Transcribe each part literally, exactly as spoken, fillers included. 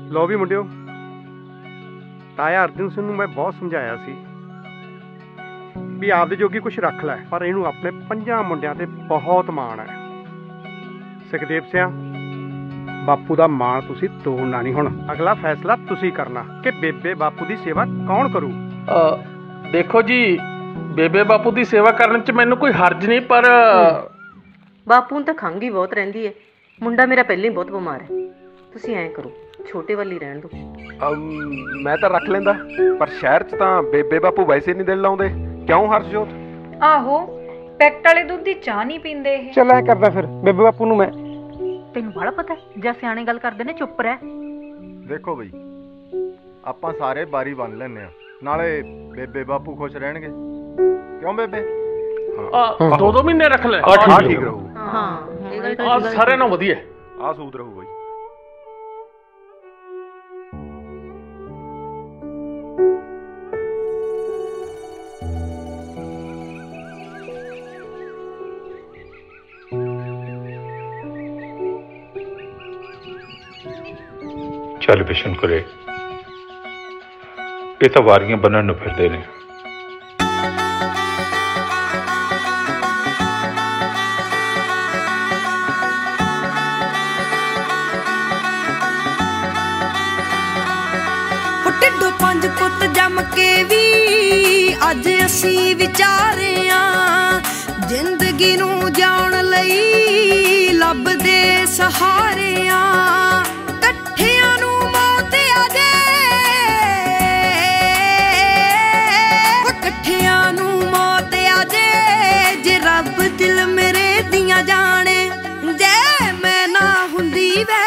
लो भी मुंडियो, ताया अर्जुन सिंह नूं मैं बहुत समझाया सी भी आपदे जोगी कुछ रख लै, पर इहनूं अपने पंजां मुंडियां ते बहुत माण है। सुखदेव सिंह, बापू दा माण तुसीं तोड़ना नहीं। हुण अगला फैसला तुसीं करना कि बेबे बापू दी सेवा कौन करू। देखो जी, बेबे बापू दी सेवा करने च मैनूं कोई हर्ज नहीं, पर बापू नूं तां खंघ ही बहुत रहिंदी है। मुंडा मेरा पहले ही बहुत बीमार है। तुसीं ऐं करो, छोटे वाल ही रहण दो। मैं तो रख लेंदा, पर शहर च तां बेबे बापू वैसे नहीं दिल लाउंदे। क्यों हर्षजोत? आहो, पैकट वाले दुध दी चाह नहीं पींदे। चल ऐ करदा फिर बेबे बापू नूं मैं। तैनूं बड़ा पता है, जा सियाणे गल करदे ने चुप रह। देखो बई, आपां सारे बारी बन लैने आ, नाले बेबे बापू खुश रहणगे। क्यों बेबे? दो दो महीने रख ले, ठीक रहू। हां, सारे नाल वधिया आ सूद रहू बई। चल बिशन कुरे, ये तो वारियां बनन नूं फिरदे ने। ढिड्डों पंज पुत जम के भी अज असीं विचारे आ, जिंदगी नूं जाण लई लभदे सहारे आ। कट्ठियां नूं मौत आ जे, कट्ठियां नूं मौत आ जे, जे रब दिल मेरे दियां जाने, जे मैं ना हुंदी वे,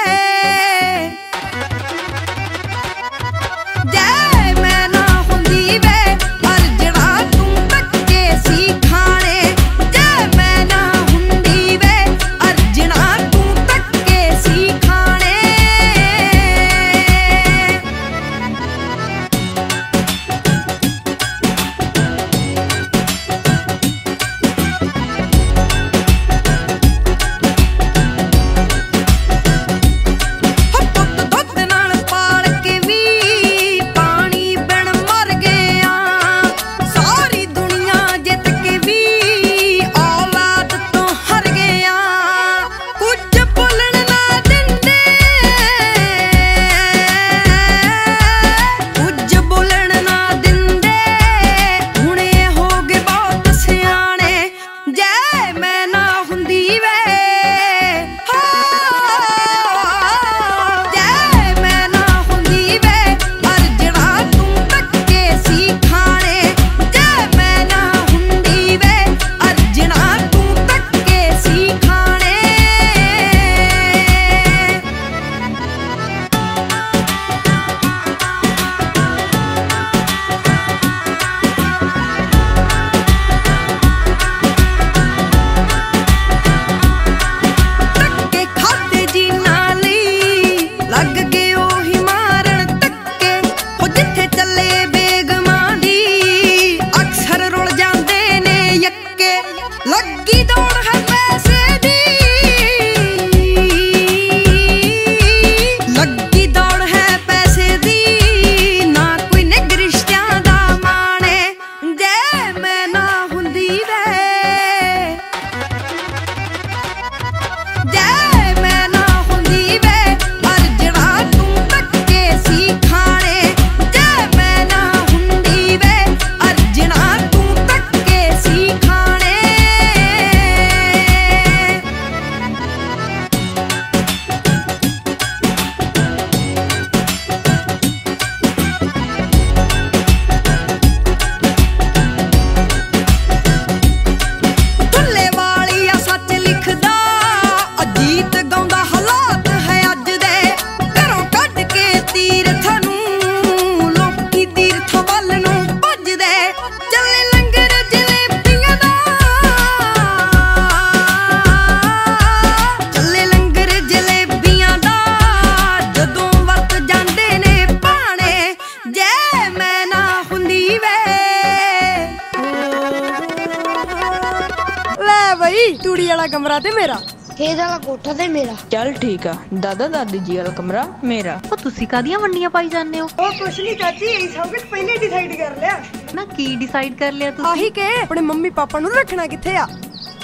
तूड़ी वाला कमरा ते मेरा ਇਹ ਵਾਲਾ ਕੋਠਾ ਤੇ ਮੇਰਾ। ਚੱਲ ਠੀਕ ਆ, ਦਾਦਾ ਦਾਦੀ ਜੀ ਵਾਲਾ ਕਮਰਾ ਮੇਰਾ। ਉਹ ਤੁਸੀਂ ਕਾਹਦੀਆਂ ਵੰਡੀਆਂ ਪਾਈ ਜਾਂਦੇ ਹੋ? ਉਹ ਕੁਛ ਨਹੀਂ ਚਾਚੀ, ਇਹ ਸਭ ਕੁਝ ਪਹਿਲੇ ਡਿਸਾਈਡ ਕਰ ਲਿਆ। ਨਾ ਕੀ ਡਿਸਾਈਡ ਕਰ ਲਿਆ ਤੁਸੀਂ? ਆਹੀ ਕਿ ਆਪਣੇ ਮੰਮੀ ਪਾਪਾ ਨੂੰ ਰੱਖਣਾ ਕਿੱਥੇ ਆ।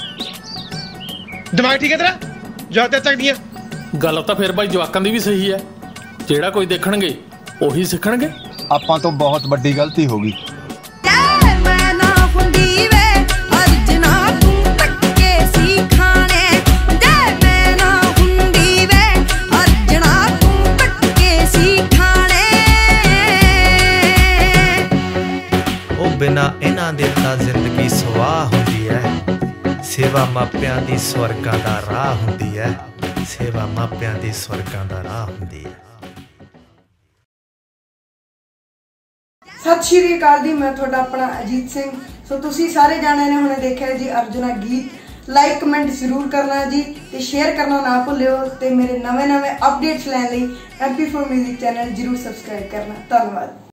ਦਿਮਾਗ ਠੀਕ ਹੈ ਤੇਰਾ? ਜਾ ਤੇ ਚੱਕਦੀਆਂ ਗੱਲ ਤਾਂ ਫਿਰ ਬਾਈ ਜਵਾਕਾਂ ਦੀ ਵੀ ਸਹੀ ਹੈ। ਜਿਹੜਾ ਕੋਈ ਦੇਖਣਗੇ ਉਹੀ ਸਿੱਖਣਗੇ। ਆਪਾਂ ਤੋਂ ਬਹੁਤ ਵੱਡੀ ਗਲਤੀ ਹੋ ਗਈ। ਮੈਂ ਨਾ ਹੁੰਦੀ ਵੇ ਅਰਜਨਾ ਤੂੰ ਟੱਕੇ ਸੀ ਖਾਣੇ। ਜੇ ਮੈਂ ਨਾ ਹੁੰਦੀ ਵੇ ਅਰਜਨਾ ਤੂੰ ਟੱਕੇ ਸੀ ਖਾਣੇ। ਉਹ ਬਿਨਾਂ ਇਹਨਾਂ ਦੇ ਤਾਂ ਜ਼ਿੰਦਗੀ ਸਵਾਹ ਹੁੰਦੀ ਹੈ। ਸੇਵਾ ਮਾਪਿਆਂ ਦੀ ਸਵਰਗਾਂ ਦਾ ਰਾਹ ਹੁੰਦੀ ਹੈ। ਸੇਵਾ ਮਾਪਿਆਂ ਦੀ ਸਵਰਗਾਂ ਦਾ ਰਾਹ ਹੁੰਦੀ ਹੈ। ਸਤਿ ਸ਼੍ਰੀ ਅਕਾਲ ਜੀ, ਮੈਂ ਤੁਹਾਡਾ ਆਪਣਾ ਅਜੀਤ ਸਿੰਘ। ਸੋ ਤੁਸੀਂ ਸਾਰੇ ਜਾਣਿਆਂ ਨੇ ਹੁਣੇ ਦੇਖਿਆ ਜੀ ਅਰਜੁਨਾ ਗੀਤ। ਲਾਈਕ ਕਮੈਂਟ ਜ਼ਰੂਰ ਕਰਨਾ ਜੀ ਤੇ ਸ਼ੇਅਰ ਕਰਨਾ ਨਾ ਭੁੱਲਿਓ। ਤੇ ਮੇਰੇ ਨਵੇਂ ਨਵੇਂ ਅਪਡੇਟਸ ਲੈਣ ਲਈ M P four music channel ਜ਼ਰੂਰ ਸਬਸਕ੍ਰਾਈਬ ਕਰਨਾ। ਧੰਨਵਾਦ।